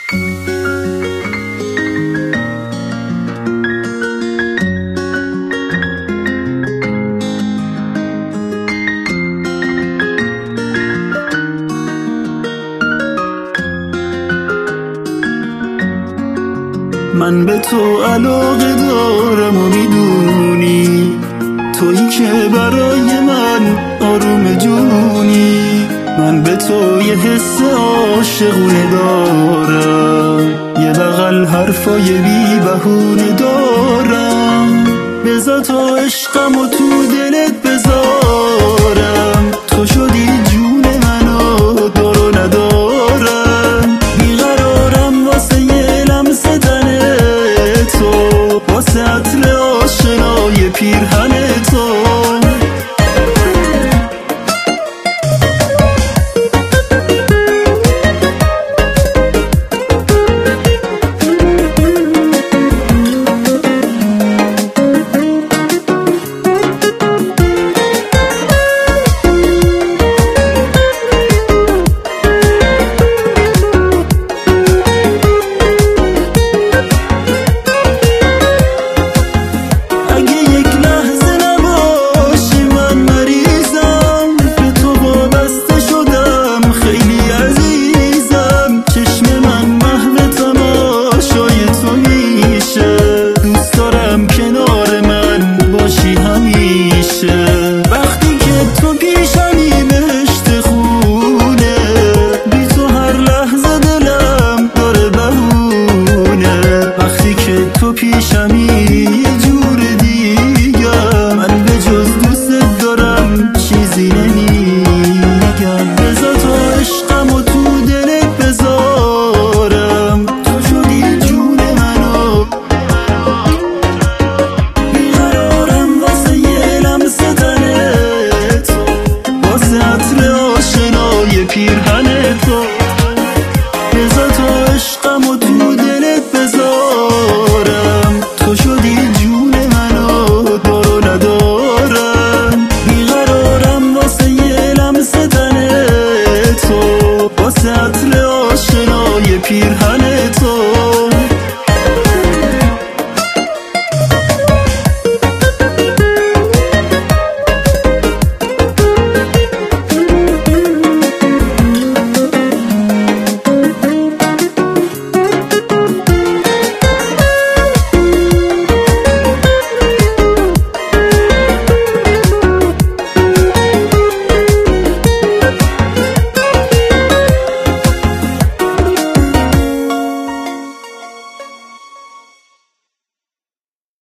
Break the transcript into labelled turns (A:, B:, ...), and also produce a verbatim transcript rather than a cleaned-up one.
A: من به تو علاقه دارم و میدونی، تویی که برای من آروم جونی. من به تو یه حس عاشقونه دارم، یه بغل حرفای بی بهونه دارم. بذار تا عشقم و تو دلت بذارم، تو شدی جون منو دارو ندارم. بیقرارم واسه یه لمسه تن تو، واسه عطر آشنای پیرهن تو. وقتی که تو پیشمی بهشت خونه، بی تو هر لحظه دلم داره بهونه. وقتی که تو پیشمی یه جور دیگم، من به جز دوست دارم چیزی نمیگم. بذار تا عشقم و تو دلت بذارم، تو شدی جون منو. بیقرارم واسه یه لمسه تنت، واسه عطر آشنای پیرهن تو. بذار تا عشقم و تو دلت بذارم، تو شدی جون منو دارو ندارم. بیقرارم واسه یه لمسه تنت، واسه عطر آشنای پیرهن